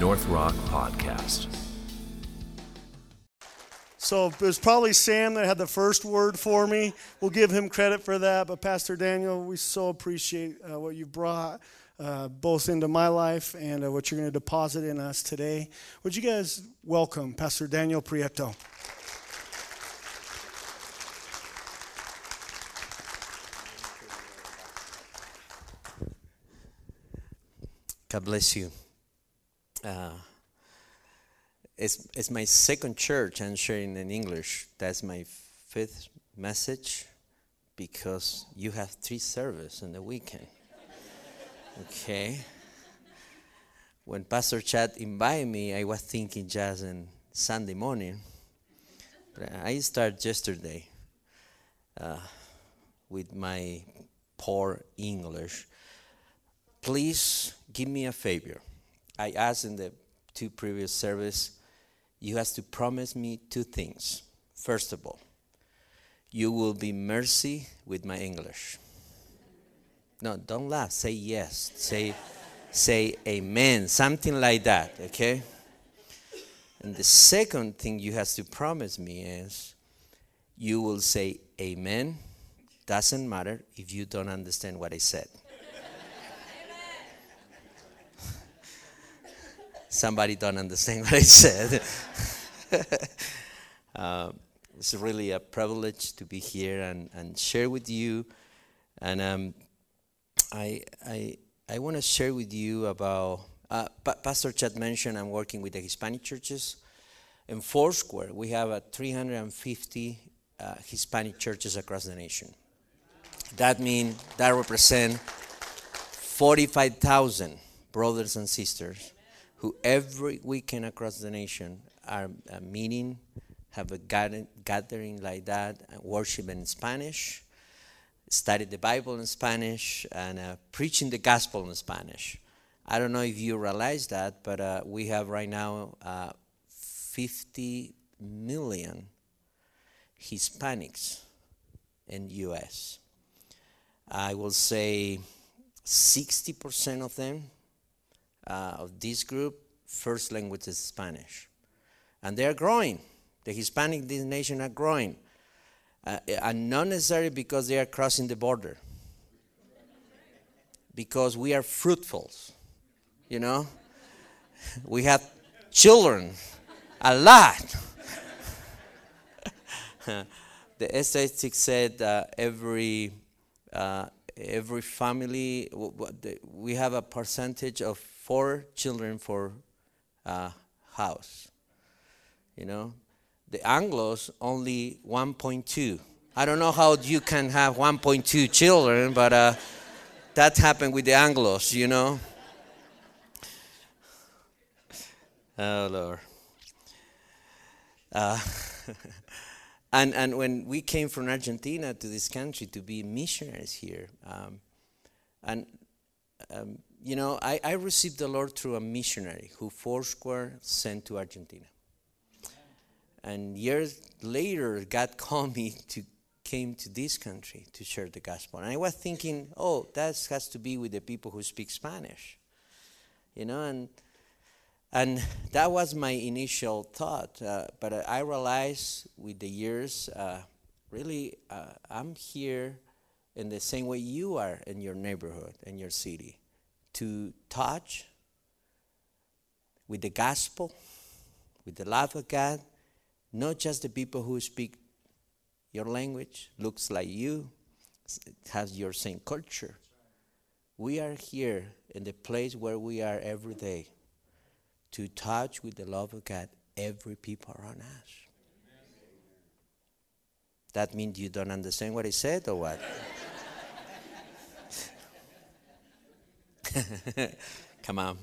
North Rock Podcast. So it was probably Sam that had the first word for me. We'll give him credit for that. But Pastor Daniel, we so appreciate what you've brought both into my life and what you're going to deposit in us today. Would you guys welcome Pastor Daniel Prieto? God bless you. It's my second church I'm sharing in English. That's my fifth message because you have 3 services on the weekend. Okay. When Pastor Chad invited me, I was thinking just on Sunday morning. But I started yesterday with my poor English. Please give me a favor. I asked in the 2 previous services, you have to promise me 2 things. First of all, you will be mercy with my English. No, don't laugh. Say yes. Say amen. Something like that, okay? And the second thing you have to promise me is you will say amen. Doesn't matter if you don't understand what I said. Somebody don't understand what I said. It's really a privilege to be here and share with you. And I want to share with you about, Pastor Chad mentioned I'm working with the Hispanic churches. In Foursquare, we have 350 Hispanic churches across the nation. That means that represent 45,000 brothers and sisters who every weekend across the nation are meeting, have a gathering like that, worship in Spanish, study the Bible in Spanish, and preaching the gospel in Spanish. I don't know if you realize that, but we have right now 50 million Hispanics in U.S. I will say 60% of them of this group, first language is Spanish. And they are growing. The Hispanic in this nation are growing. And not necessarily because they are crossing the border. Because we are fruitful, you know. We have children, a lot. The statistics said every family, we have a percentage of 4 children for house. You know, the Anglos only 1.2. I don't know how you can have 1.2 children, but that happened with the Anglos, you know. Oh, Lord. And when we came from Argentina to this country to be missionaries here, you know, I received the Lord through a missionary who Foursquare sent to Argentina. And years later, God called me came to this country to share the gospel. And I was thinking, oh, that has to be with the people who speak Spanish. You know, and that was my initial thought. But I realized with the years, really, I'm here in the same way you are in your neighborhood, in your city, to touch with the gospel, with the love of God, not just the people who speak your language, looks like you, has your same culture. We are here in the place where we are every day to touch with the love of God every people around us. That means you don't understand what I said or what? Come on.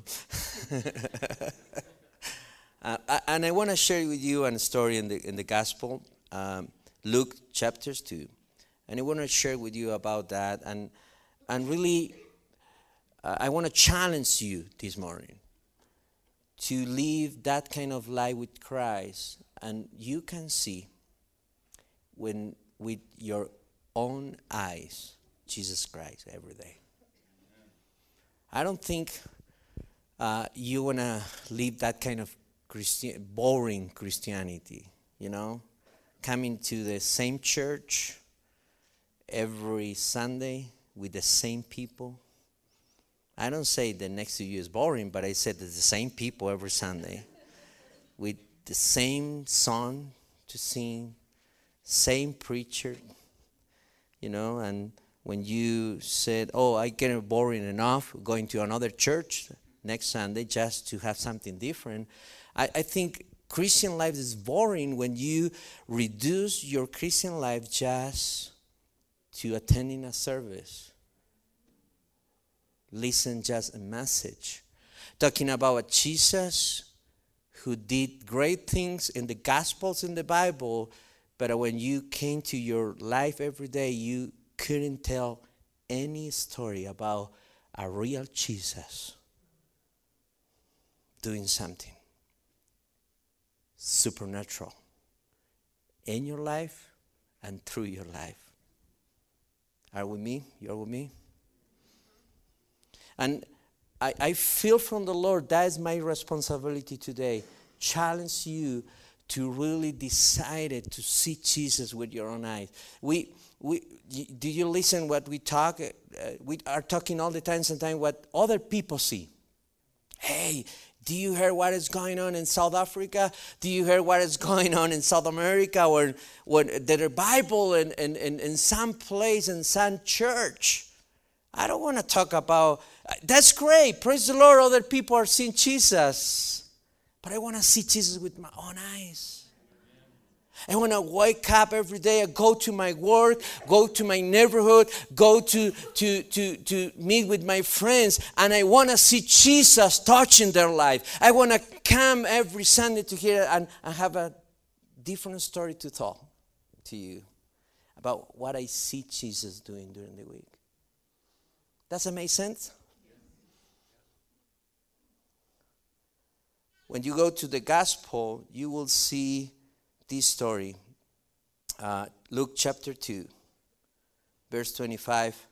And I want to share with you a story in the gospel, Luke chapter 2. And I want to share with you about that. And really, I want to challenge you this morning to live that kind of life with Christ. And you can see when with your own eyes Jesus Christ every day. I don't think you want to live that kind of boring Christianity, coming to the same church every Sunday with the same people. I don't say the next to you is boring, but I said that the same people every Sunday with the same song to sing, same preacher, and when you said, oh, I get boring enough going to another church next Sunday just to have something different. I think Christian life is boring when you reduce your Christian life just to attending a service. Listen just a message. Talking about a Jesus who did great things in the Gospels in the Bible, but when you came to your life every day, you couldn't tell any story about a real Jesus doing something supernatural in your life and through your life. Are you with me? You're with me? And I feel from the Lord, that is my responsibility today. Challenge you to really decide to see Jesus with your own eyes. Do you listen what we talk? We are talking all the time, sometimes what other people see. Hey, do you hear what is going on in South Africa? Do you hear what is going on in South America? Or the Bible in some place, in some church? I don't want to talk about, that's great. Praise the Lord, other people are seeing Jesus. But I want to see Jesus with my own eyes. I want to wake up every day, I go to my work, go to my neighborhood, go to meet with my friends, and I want to see Jesus touching their life. I want to come every Sunday to hear and have a different story to tell to you about what I see Jesus doing during the week. Does that make sense? When you go to the gospel, you will see this story. Luke chapter 2, verse 25.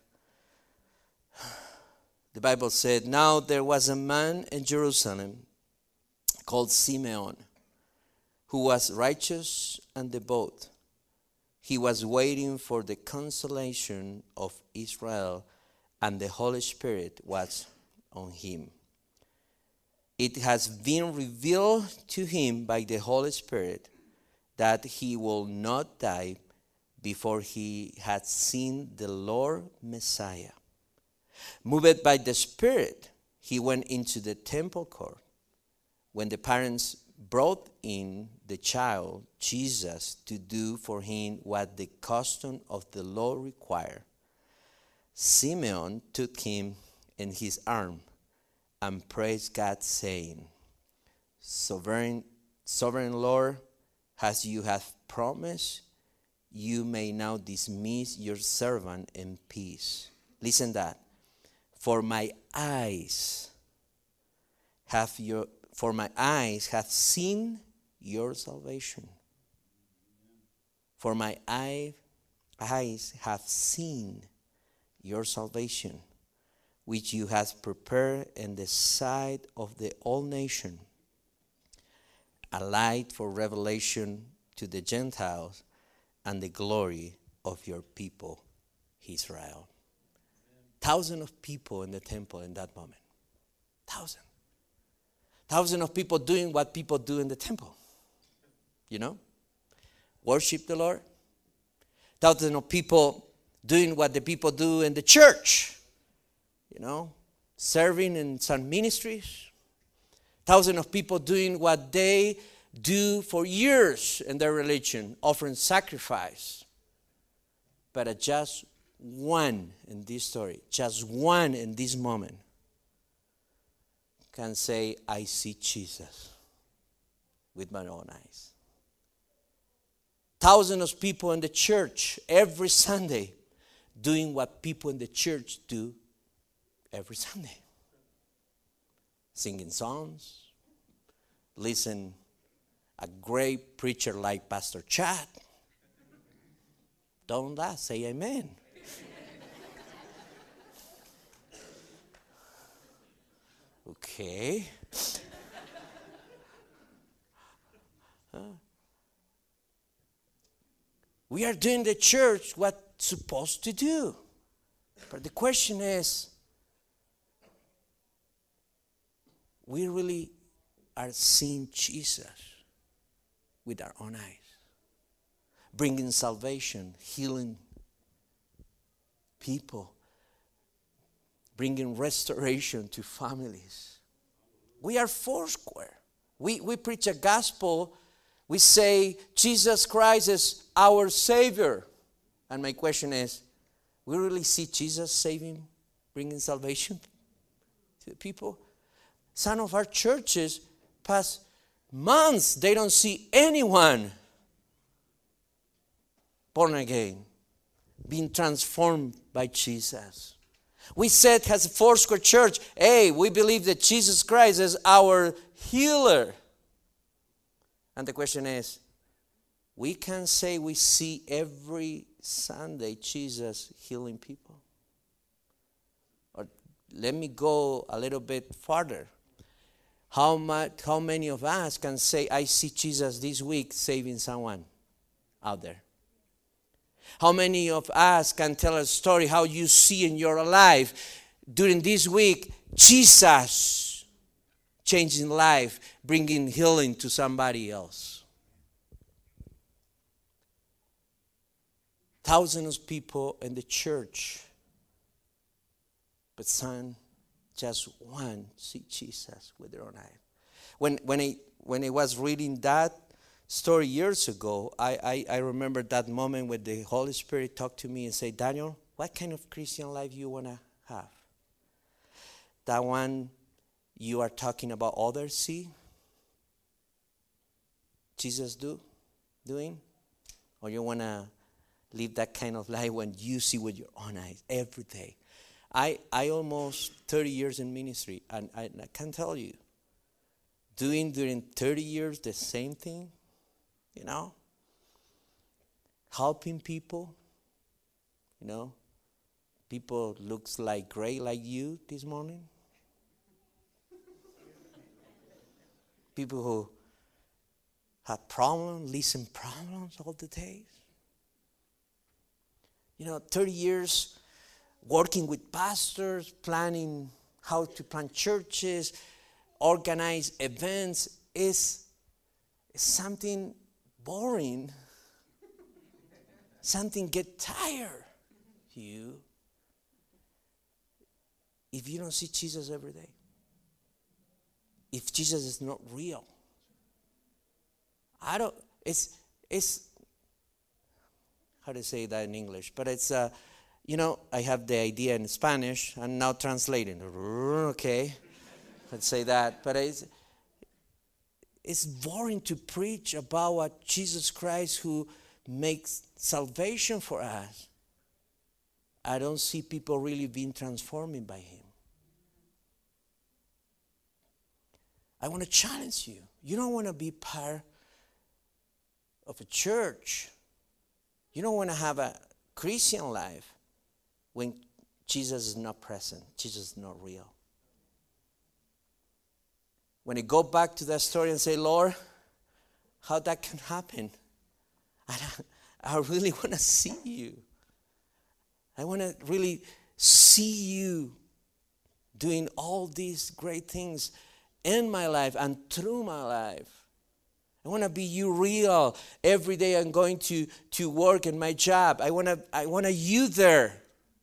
The Bible said, now there was a man in Jerusalem called Simeon, who was righteous and devout. He was waiting for the consolation of Israel, and the Holy Spirit was on him. It has been revealed to him by the Holy Spirit that he will not die before he had seen the Lord Messiah. Moved by the Spirit, he went into the temple court. When the parents brought in the child, Jesus, to do for him what the custom of the law required, Simeon took him in his arms and praised God, saying, Sovereign Lord, as you have promised, you may now dismiss your servant in peace. Listen that. For my eyes have seen your salvation. For my eyes have seen your salvation, which you have prepared in the sight of the all nation, a light for revelation to the Gentiles and the glory of your people, Israel. Thousands of people in the temple in that moment. Thousands of people doing what people do in the temple. Worship the Lord. Thousands of people doing what the people do in the church. Serving in some ministries. Thousands of people doing what they do for years in their religion, offering sacrifice. But just one in this story, just one in this moment, can say, I see Jesus with my own eyes. Thousands of people in the church every Sunday doing what people in the church do every Sunday. Singing songs, listen a great preacher like Pastor Chad. Don't laugh, say amen. Okay. We are doing the church what's supposed to do. But the question is, we really are seeing Jesus with our own eyes, bringing salvation, healing people, bringing restoration to families. We are Foursquare. We preach a gospel. We say Jesus Christ is our Savior. And my question is, we really see Jesus saving, bringing salvation to the people? Some of our churches, past months, they don't see anyone born again, being transformed by Jesus. We said as a Foursquare church, hey, we believe that Jesus Christ is our healer. And the question is, we can say we see every Sunday Jesus healing people. Or let me go a little bit farther. How many of us can say, I see Jesus this week saving someone out there? How many of us can tell a story how you see in your life during this week Jesus changing life, bringing healing to somebody else? Thousands of people in the church, but some, just one, see Jesus with their own eyes. When I was reading that story years ago, I remember that moment when the Holy Spirit talked to me and said, Daniel, what kind of Christian life you want to have? That one you are talking about others see? Jesus doing? Or you want to live that kind of life when you see with your own eyes every day? I almost 30 years in ministry, and I can tell you, doing during 30 years the same thing, helping people, people looks like gray like you this morning. People who have problems, listen problems all the days. 30 years working with pastors, planning how to plant churches, organize events is something boring. Something get tired you if you don't see Jesus every day. If Jesus is not real. It's how to say that in English, but it's I have the idea in Spanish and now translating. Okay, let's say that. But it's boring to preach about what Jesus Christ who makes salvation for us. I don't see people really being transformed by Him. I want to challenge you. You don't want to be part of a church. You don't want to have a Christian life when Jesus is not present, Jesus is not real. When you go back to that story and say, Lord, how that can happen? I really want to see you. I want to really see you doing all these great things in my life and through my life. I want to be you real. Every day I'm going to work in my job. I want you there.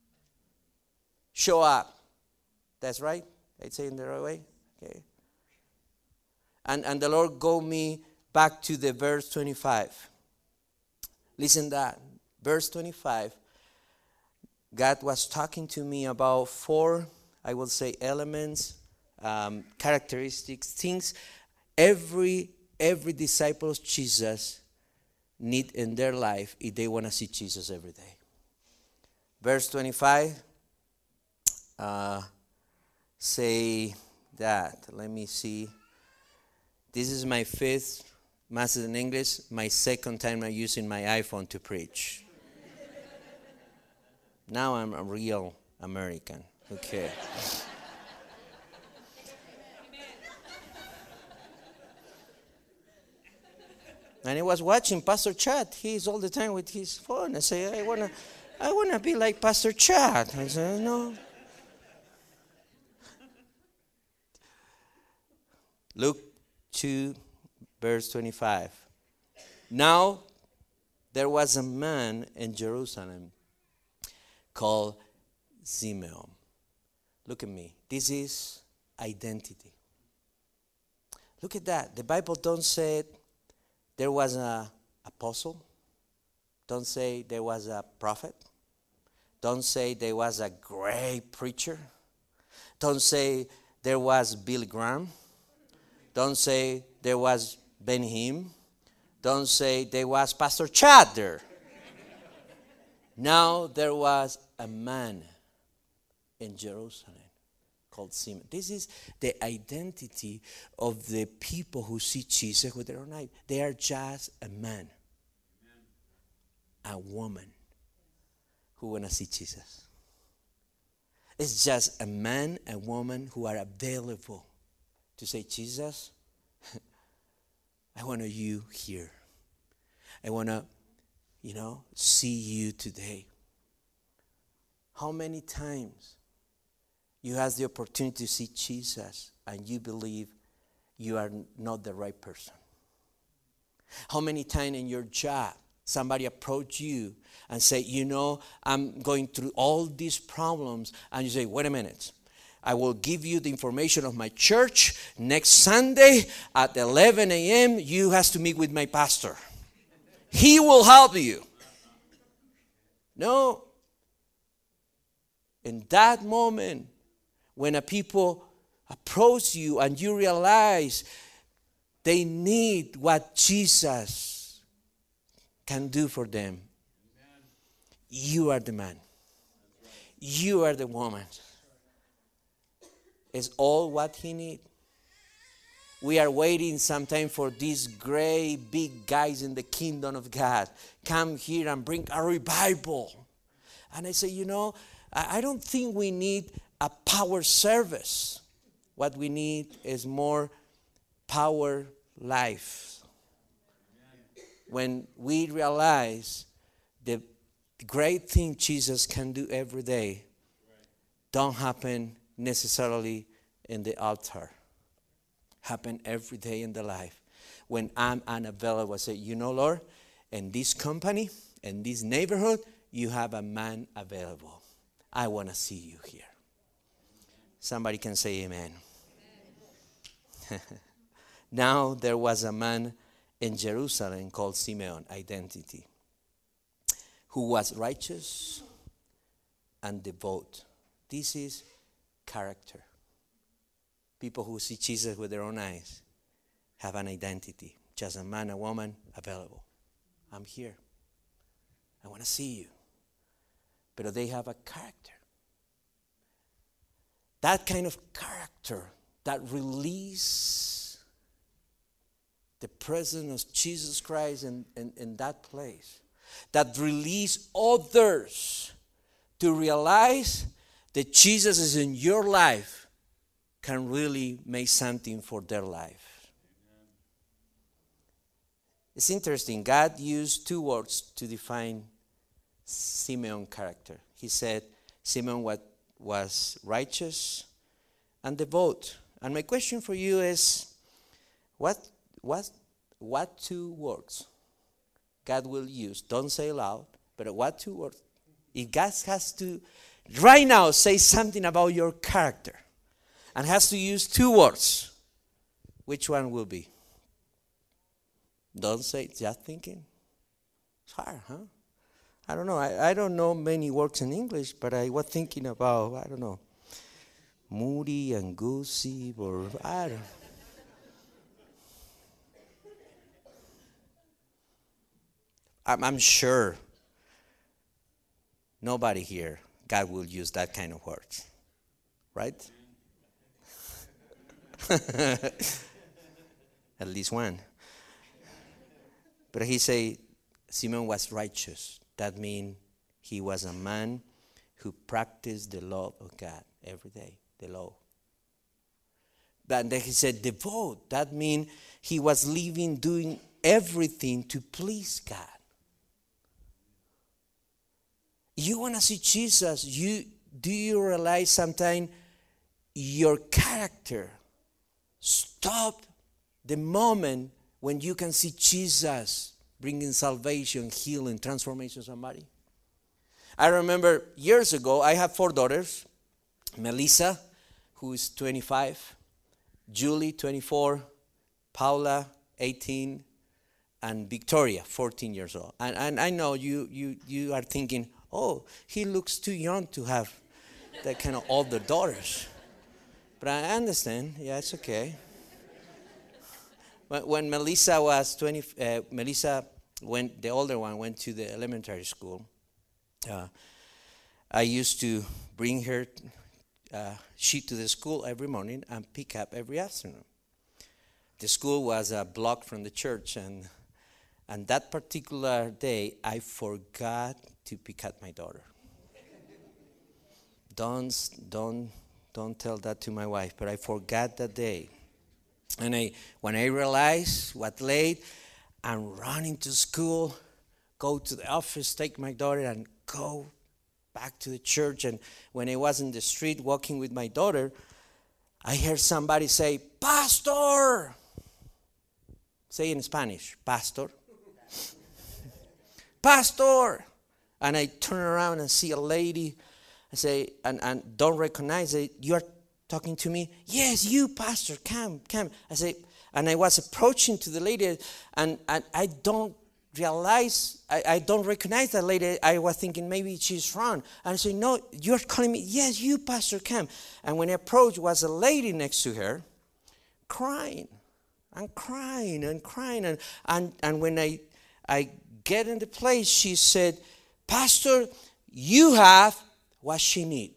Show up. That's right? I say in the right way? Okay. And the Lord got me back to the verse 25. Listen that. Verse 25. God was talking to me about 4, I will say, elements, characteristics, things every disciple of Jesus need in their life if they want to see Jesus every day. Verse 25, say that. Let me see. This is my 5th Master in English, my 2nd time I'm using my iPhone to preach. Now I'm a real American. Okay. And I was watching Pastor Chad. He's all the time with his phone. I say, I wanna be like Pastor Chad. I said, no. Luke 2, verse 25. Now there was a man in Jerusalem called Simeon. Look at me. This is identity. Look at that. The Bible don't say there was an apostle. Don't say there was a prophet. Don't say there was a great preacher. Don't say there was Billy Graham. Don't say there was Ben Hinn. Don't say there was Pastor Chad there. Now there was a man in Jerusalem called Simeon. This is the identity of the people who see Jesus with their own eyes. They are just a man, a woman who want to see Jesus. It's just a man, a woman who are available to say, Jesus, I want you here. I want to, see you today. How many times you have the opportunity to see Jesus and you believe you are not the right person? How many times in your job somebody approach you and say, I'm going through all these problems, and you say, wait a minute. I will give you the information of my church next Sunday at 11 a.m. You have to meet with my pastor. He will help you. No. In that moment, when a people approach you and you realize they need what Jesus can do for them, you are the man. You are the woman. Is all what he needs. We are waiting sometime for these great big guys in the kingdom of God come here and bring a revival. And I say, I don't think we need a power service. What we need is more power life. When we realize the great thing Jesus can do every day don't happen necessarily in the altar. Happen every day in the life. When I'm unavailable, I say, Lord, in this company, in this neighborhood, you have a man available. I want to see you here. Somebody can say amen. Now there was a man in Jerusalem called Simeon, identity, who was righteous and devout. This is character. People who see Jesus with their own eyes have an identity. Just a man, a woman, available. I'm here. I want to see you. But they have a character. That kind of character that release the presence of Jesus Christ in that place. That release others to realize that Jesus is in your life can really make something for their life. It's interesting. God used two words to define Simeon's character. He said Simeon was righteous and devout. And my question for you is, what two words God will use? Don't say loud, but what two words? If God has to right now say something about your character and has to use two words, which one will be? Don't say, just thinking. It's hard, huh? I don't know. I don't know many words in English, but I was thinking about, I don't know, moody and goosey, or I don't know. I'm sure nobody here, God will use that kind of words, right? At least one. But he said Simeon was righteous. That means he was a man who practiced the law of God every day, the law. Then he said devote. That means he was living, doing everything to please God. You want to see Jesus, do you realize sometimes your character stopped the moment when you can see Jesus bringing salvation, healing, transformation to somebody? I remember years ago, I have 4 daughters. Melissa, who is 25, Julie, 24, Paula, 18, and Victoria, 14 years old. And I know you are thinking, oh, he looks too young to have that kind of older daughters. But I understand. Yeah, it's okay. When Melissa was 20, the older one, went to the elementary school, I used to bring her she to the school every morning and pick up every afternoon. The school was a block from the church, and that particular day, I forgot to pick up my daughter. Don't tell that to my wife, but I forgot that day. And when I realized what late, I'm running to school, go to the office, take my daughter, and go back to the church. And when I was in the street walking with my daughter, I heard somebody say, Pastor! Say in Spanish, Pastor. Pastor! And I turn around and see a lady. I say, and don't recognize it. You're talking to me? Yes, you, Pastor, come. I say, and I was approaching to the lady, and I don't realize, I don't recognize that lady. I was thinking maybe she's wrong. And I say, no, you're calling me? Yes, you, Pastor, come. And when I approached, was a lady next to her, crying. And crying. And when I get in the place, she said, Pastor, you have what she needs.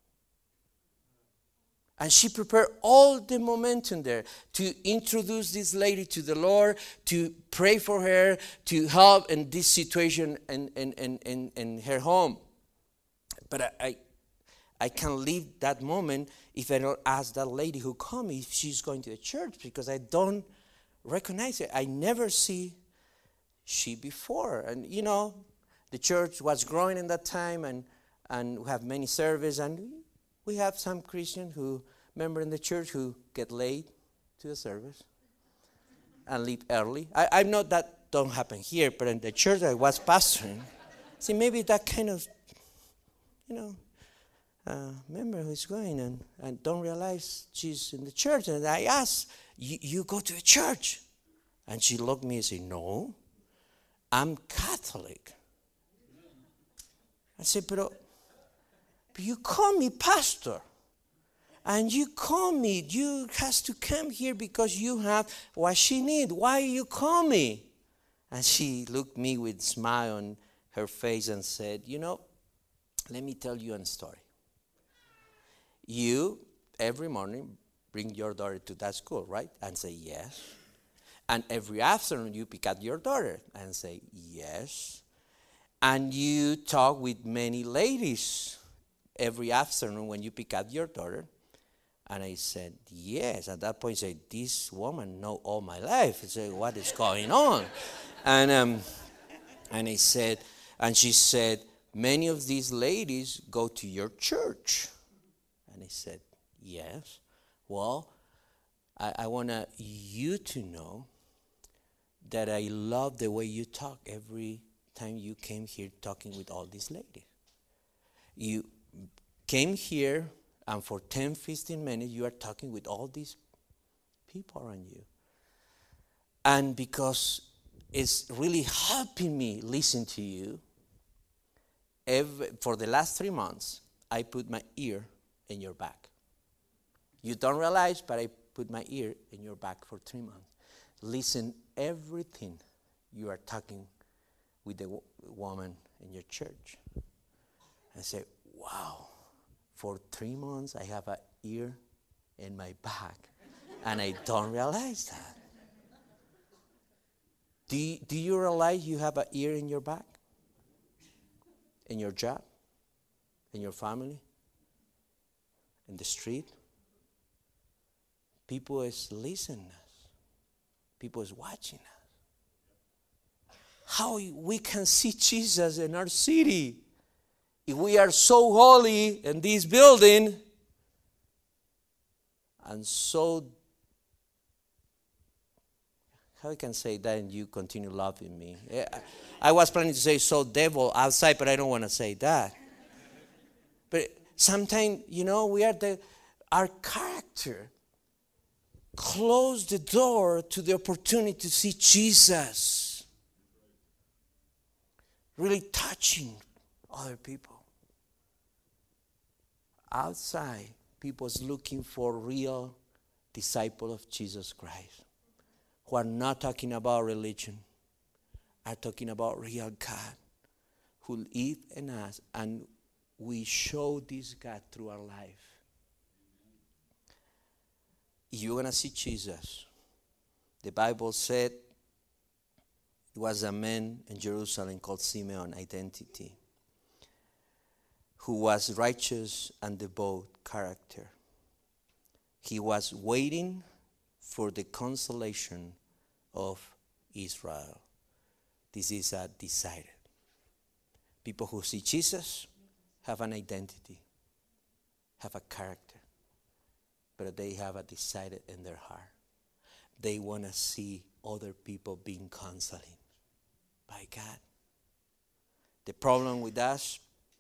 And she prepared all the momentum there to introduce this lady to the Lord, to pray for her, to help in this situation in her home. But I can't leave that moment if I don't ask that lady who called me if she's going to the church, because I don't recognize her. I never see she before. And you know, the church was growing in that time, and we have many services, and we have some Christians who member in the church who get late to the service and leave early. I know that don't happen here, but in the church I was pastoring, see, maybe that kind of, member who's going and don't realize she's in the church. And I asked, you go to a church? And she looked at me and said, no, I'm Catholic. I said, but you call me pastor. And you call me, you has to come here because you have what she need. Why you call me? And she looked me with a smile on her face and said, let me tell you a story. You, every morning, bring your daughter to that school, right? And say, yes. And every afternoon, you pick up your daughter and say, yes. And you talk with many ladies every afternoon when you pick up your daughter. And I said, yes. At that point, I said, this woman know all my life. I said, what is going on? And I said, and she said, many of these ladies go to your church. And I said, yes. Well, I want you to know that I love the way you talk every time you came here talking with all these ladies. You came here, and for 10, 15 minutes, you are talking with all these people around you. And because it's really helping me listen to you, for the last 3 months, I put my ear in your back. You don't realize, but I put my ear in your back for 3 months. Listen everything you are talking with the woman in your church. I say, wow. For 3 months, I have an ear in my back, and I don't realize that. Do you realize you have an ear in your back? In your job? In your family? In the street? people is listening us. People is watching us. How we can see Jesus in our city if we are so holy in this building and so, how I can say that and you continue loving me? I was planning to say so devil outside, but I don't want to say that. But sometimes, we are our character close the door to the opportunity to see Jesus really touching other people. Outside, people's looking for real disciples of Jesus Christ who are not talking about religion, are talking about real God who live in us, and we show this God through our life. You're going to see Jesus. The Bible said it was a man in Jerusalem called Simeon, identity, who was righteous and devout character. He was waiting for the consolation of Israel. This is a decided. People who see Jesus have an identity, have a character, but they have a decided in their heart. They want to see other people being consoled by God. The problem with us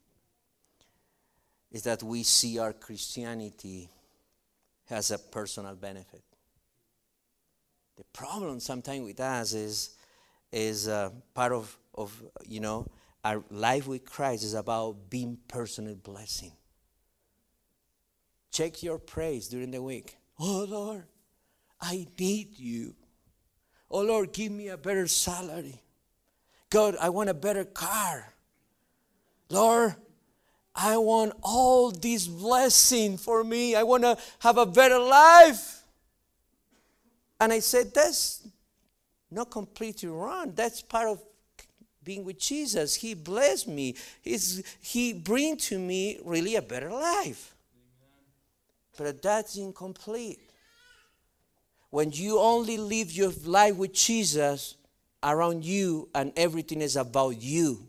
is that we see our Christianity as a personal benefit. The problem sometimes with us is part of our life with Christ is about being personal blessing. Check your praise during the week. Oh Lord, I need you. Oh Lord, give me a better salary. God, I want a better car. Lord, I want all this blessing for me. I want to have a better life. And I said, that's not completely wrong. That's part of being with Jesus. He blessed me. He bring to me really a better life. But that's incomplete. When you only live your life with Jesus around you and everything is about you.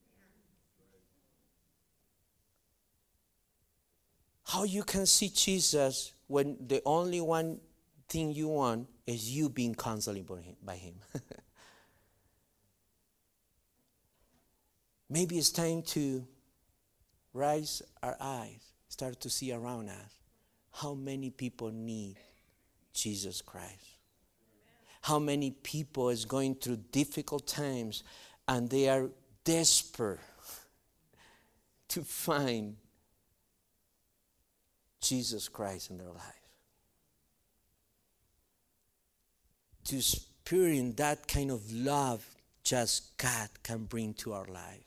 How you can see Jesus when the only one thing you want is you being counseled by him. Maybe it's time to raise our eyes, start to see around us how many people need Jesus Christ. How many people is going through difficult times and they are desperate to find Jesus Christ in their life. To experience that kind of love just God can bring to our life.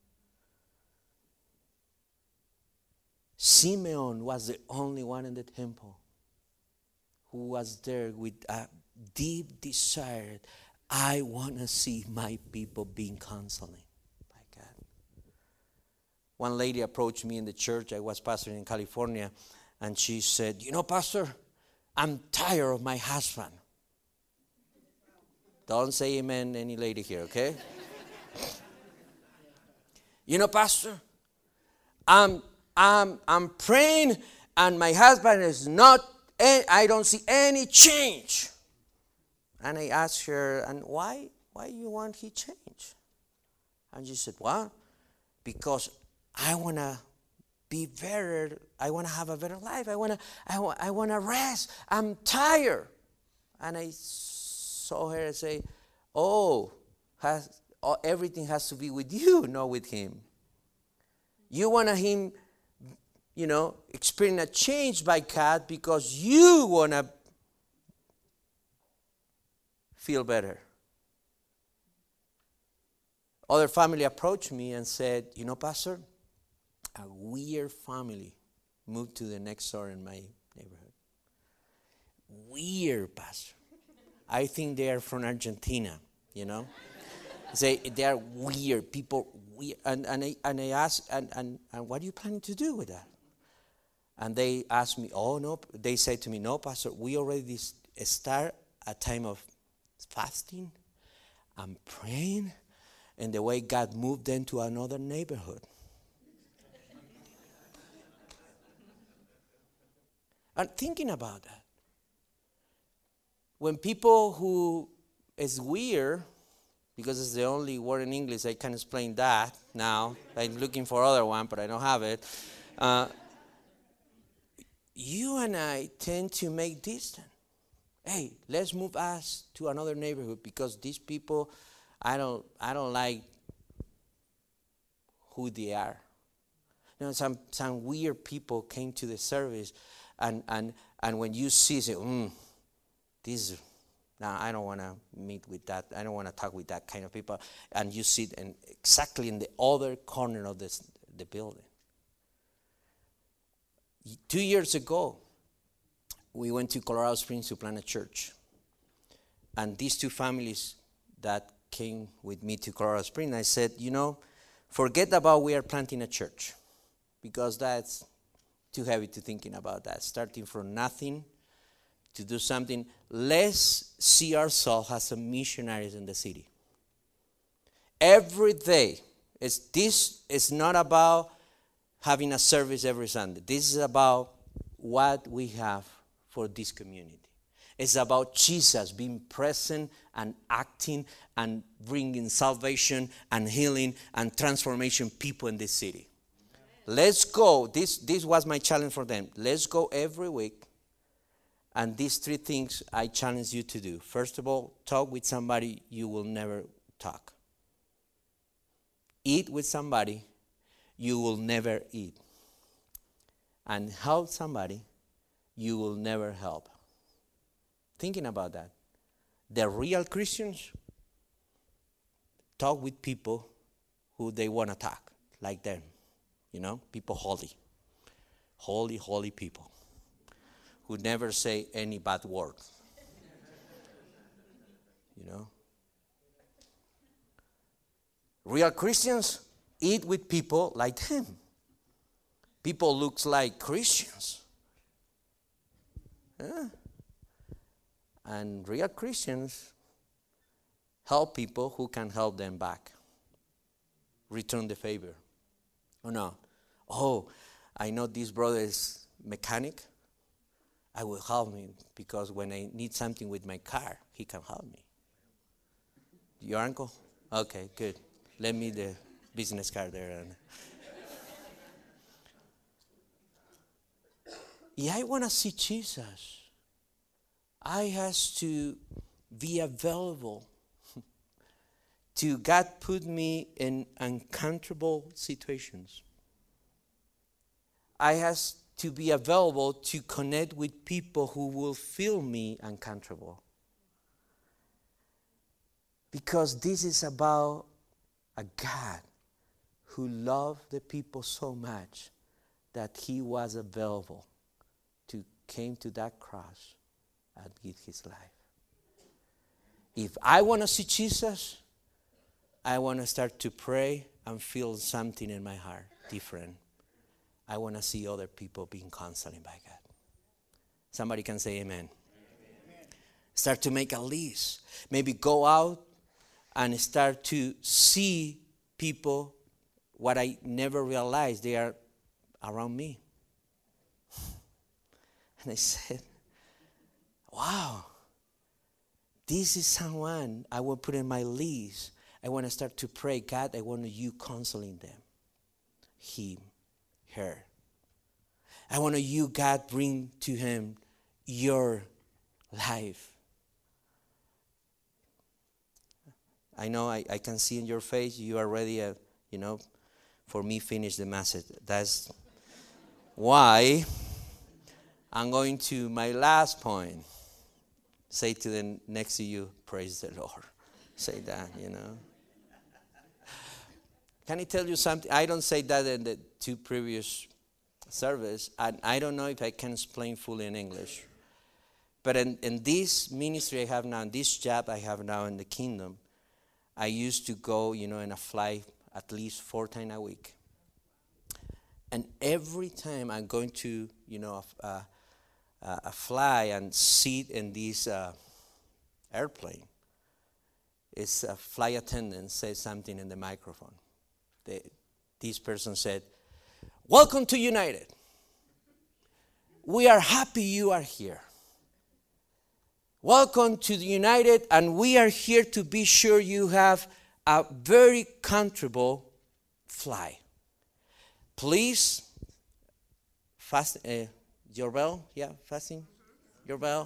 Simeon was the only one in the temple who was there with a deep desire. I want to see my people being counseled by God. One lady approached me in the church. I was pastoring in California. And she said, Pastor, I'm tired of my husband. Don't say amen, any lady here, okay? Pastor, I'm praying and my husband is not, I don't see any change. And I asked her, and why you want he change? And she said, well, because I want to be better. I want to have a better life. I want to rest. I'm tired. And I saw her say, everything has to be with you, not with him. You want him, experience a change by God because you want to feel better. Other family approached me and said, Pastor, a weird family moved to the next door in my neighborhood. Weird, Pastor. I think they are from Argentina, They are weird people. Weird. And I asked, and what are you planning to do with that? And they asked me, oh, no. They said to me, no, Pastor, we already start a time of fasting and praying. And the way God moved them to another neighborhood. And thinking about that. When people who is weird, because it's the only word in English I can explain that now. I'm looking for other one, but I don't have it. You and I tend to make distance. Hey, let's move us to another neighborhood because these people, I don't like who they are. You know, some weird people came to the service, and when you see, say, this. Now I don't want to meet with that. I don't want to talk with that kind of people. And you sit exactly in the other corner of the building. 2 years ago, we went to Colorado Springs to plant a church. And these two families that came with me to Colorado Springs, I said, forget about we are planting a church, because that's too heavy to thinking about that. Starting from nothing to do something. Let's see ourselves as a missionaries in the city. Every day, this is not about having a service every Sunday. This is about what we have for this community. It's about Jesus being present and acting and bringing salvation and healing and transformation people in this city. Let's go. This was my challenge for them. Let's go every week. And these three things I challenge you to do. First of all, talk with somebody you will never talk. Eat with somebody you will never eat. And help somebody you will never help. Thinking about that. The real Christians talk with people who they want to talk, like them. People holy. Holy people. Who never say any bad word. Real Christians eat with people like them. People looks like Christians. Yeah. And real Christians help people who can help them back. Return the favor. I know this brother is mechanic. I will help him because when I need something with my car, he can help me. Your uncle? Okay, good. Lend me the business card there. Yeah, I want to see Jesus. I has to be available to God put me in uncomfortable situations. I has to be available to connect with people who will feel me uncomfortable. Because this is about a God who loved the people so much that he was available to came to that cross and give his life. If I want to see Jesus, I want to start to pray and feel something in my heart different. I want to see other people being counseled by God. Somebody can say amen. Start to make a list. Maybe go out and start to see people what I never realized they are around me. And I said, wow, this is someone I will put in my list. I want to start to pray, God, I want you counseling them. Him, her. I want you, God, bring to him your life. I know I can see in your face you are ready, for me finish the message. That's why I'm going to my last point. Say to the next to you, praise the Lord. Say that, Can I tell you something? I don't say that in the two previous service, and I don't know if I can explain fully in English. But in this ministry I have now, in this job I have now in the kingdom, I used to go, in a flight at least 4 times a week. And every time I'm going to, fly and sit in this airplane, it's a flight attendant says something in the microphone. This person said, "Welcome to United. We are happy you are here. Welcome to the United, and we are here to be sure you have a very comfortable flight. Please, fasten your belt. Yeah, fasten your belt.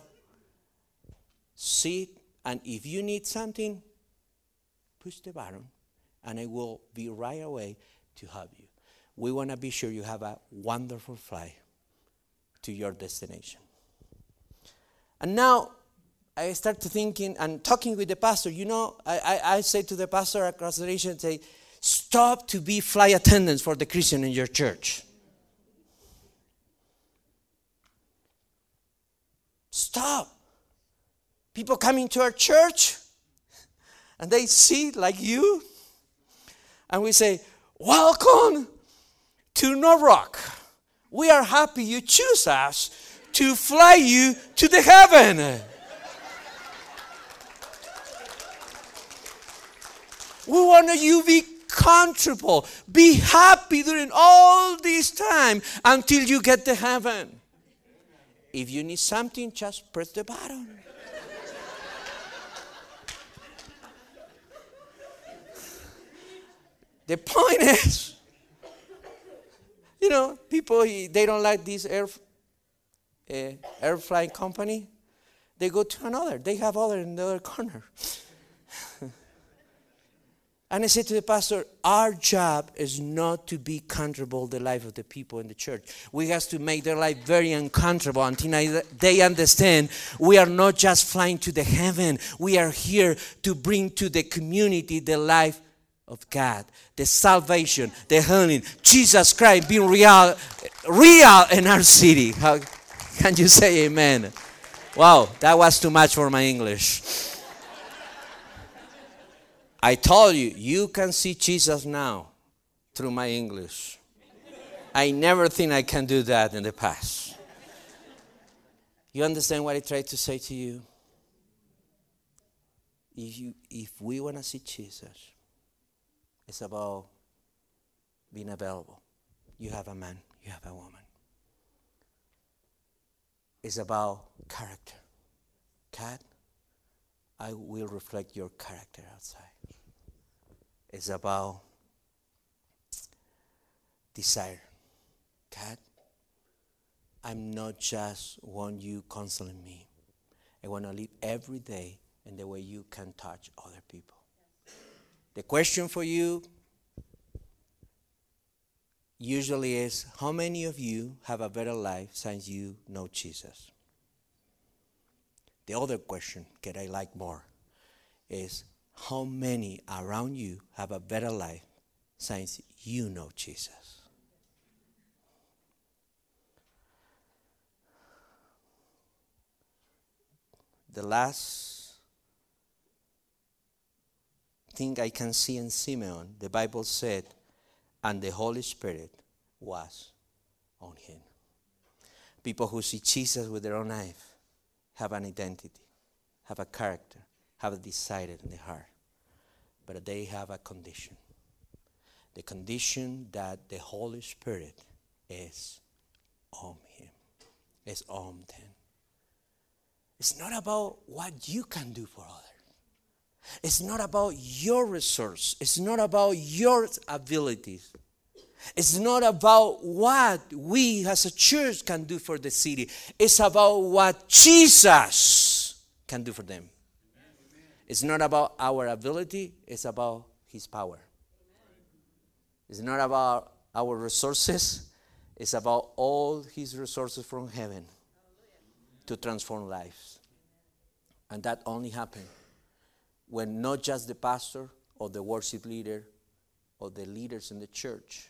Sit, and if you need something, push the button, and I will be right away to help you. We want to be sure you have a wonderful flight to your destination." And now I start thinking and talking with the pastor. I say to the pastor across the nation, say, "Stop to be flight attendants for the Christian in your church. Stop. People coming to our church, and they see like you, and we say, 'Welcome to North Rock. We are happy you choose us to fly you to the heaven. We want you to be comfortable, be happy during all this time until you get to heaven. If you need something, just press the button.'" The point is, people, they don't like this air flying company. They go to another. They have other in the other corner. And I said to the pastor, our job is not to be comfortable the life of the people in the church. We have to make their life very uncomfortable until they understand we are not just flying to the heaven. We are here to bring to the community the life of God, the salvation, the healing, Jesus Christ being real in our city. How can you say amen? Wow, that was too much for my English. I told you, you can see Jesus now through my English. I never think I can do that in the past. You understand what I tried to say to you? If we want to see Jesus, it's about being available. You have a man, you have a woman. It's about character. God, I will reflect your character outside. It's about desire. God, I'm not just want you counseling me. I want to live every day in the way you can touch other people. The question for you usually is, how many of you have a better life since you know Jesus? The other question that I like more is, how many around you have a better life since you know Jesus? The last thing I can see in Simeon, the Bible said, and the Holy Spirit was on him. People who see Jesus with their own eyes have an identity, have a character, have a desire in their heart. But they have a condition. The condition that the Holy Spirit is on him, is on them. It's not about what you can do for others. It's not about your resource. It's not about your abilities. It's not about what we as a church can do for the city. It's about what Jesus can do for them. It's not about our ability. It's about his power. It's not about our resources. It's about all his resources from heaven to transform lives. And that only happens when not just the pastor or the worship leader or the leaders in the church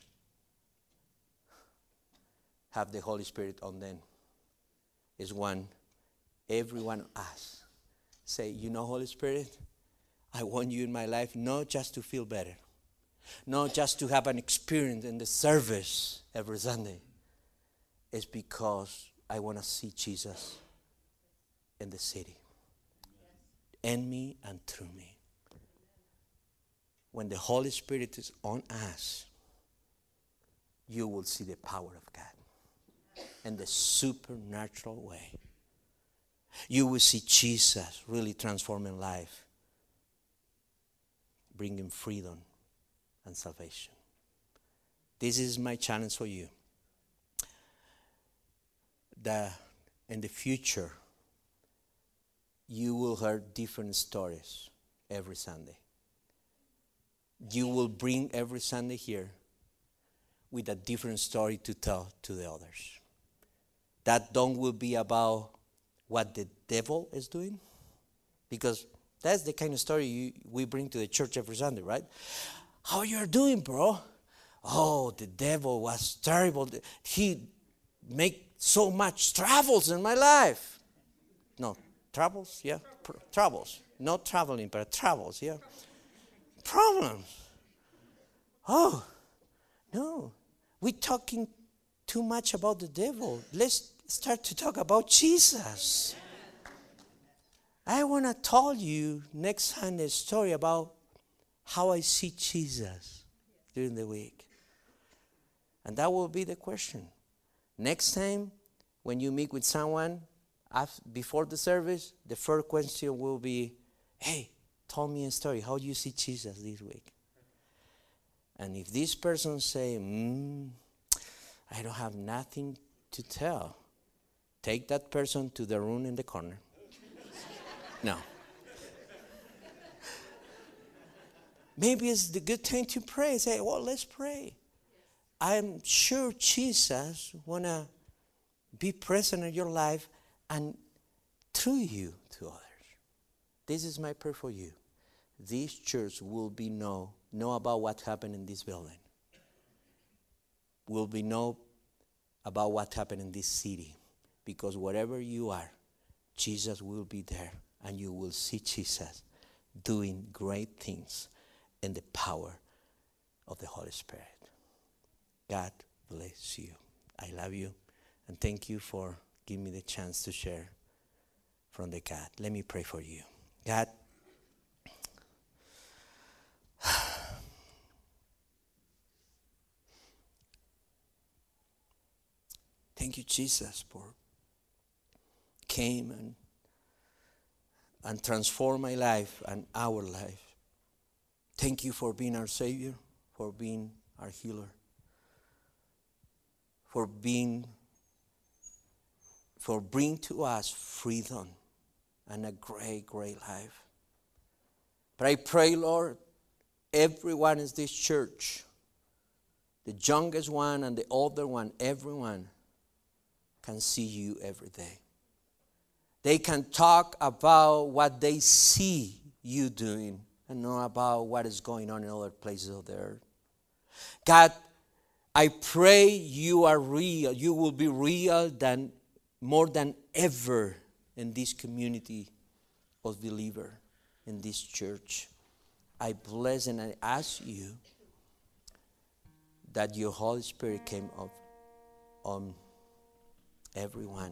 have the Holy Spirit on them. It's when everyone of us say, you know, Holy Spirit, I want you in my life not just to feel better, not just to have an experience in the service every Sunday. It's because I want to see Jesus in the city, in me and through me. When the Holy Spirit is on us, you will see the power of God in the supernatural way. You will see Jesus really transforming life, bringing freedom and salvation. This is my challenge for you. That in the future, you will hear different stories every Sunday. You will bring every Sunday here with a different story to tell to the others. That don't will be about what the devil is doing, because that's the kind of story we bring to the church every Sunday, right? How you're doing, bro? Oh, the devil was terrible. He make so much troubles in my life. No, troubles, yeah, troubles. Not traveling, but troubles, yeah. Problems. Oh, no. We're talking too much about the devil. Let's start to talk about Jesus. I want to tell you next Sunday a story about how I see Jesus during the week. And that will be the question. Next time, when you meet with someone before the service, the first question will be, hey, tell me a story. How do you see Jesus this week? And if this person say, I don't have nothing to tell, take that person to the room in the corner. No. Maybe it's the good time to pray. Say, well, let's pray. I'm sure Jesus want to be present in your life and through you to others. This is my prayer for you. This church will be know about what happened in this building. Will be know about what happened in this city. Because wherever you are, Jesus will be there. And you will see Jesus doing great things in the power of the Holy Spirit. God bless you. I love you. And thank you for giving me the chance to share from the God. Let me pray for you. God, thank you, Jesus, for came and transform my life and our life. Thank you for being our Savior, for being our healer, for bringing to us freedom and a great, great life. But I pray, Lord, everyone in this church, the youngest one and the older one, everyone can see you every day. They can talk about what they see you doing and not about what is going on in other places of the earth. God, I pray you are real. You will be real more than ever in this community of believers, in this church. I bless and I ask you that your Holy Spirit came up on everyone.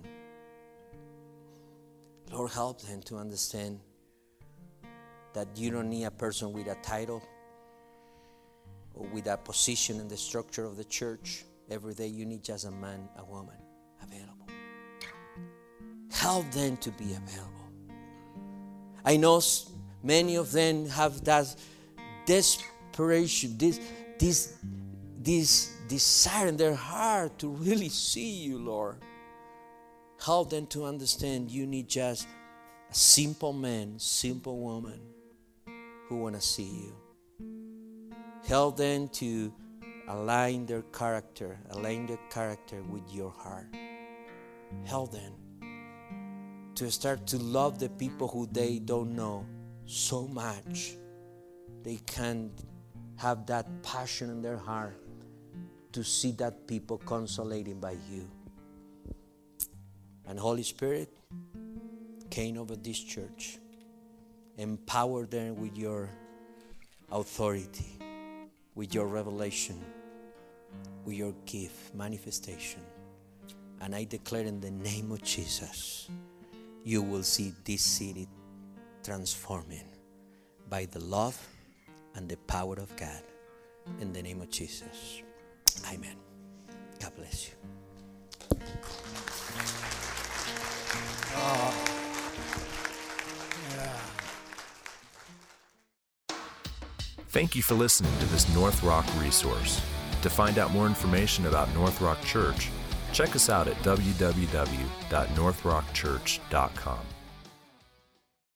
Lord, help them to understand that you don't need a person with a title or with a position in the structure of the church. Every day you need just a man, a woman available. Help them to be available. I know many of them have that desperation, this desire in their heart to really see you, Lord. Help them to understand you need just a simple man, simple woman who want to see you. Help them to align their character with your heart. Help them to start to love the people who they don't know so much. They can have that passion in their heart to see that people consolated by you. And Holy Spirit came over this church. Empower them with your authority. with your revelation, with your gift, manifestation. And I declare in the name of Jesus, you will see this city transforming by the love and the power of God. In the name of Jesus. Amen. God bless you. Thank you for listening to this North Rock resource. To find out more information about North Rock Church, check us out at www.northrockchurch.com.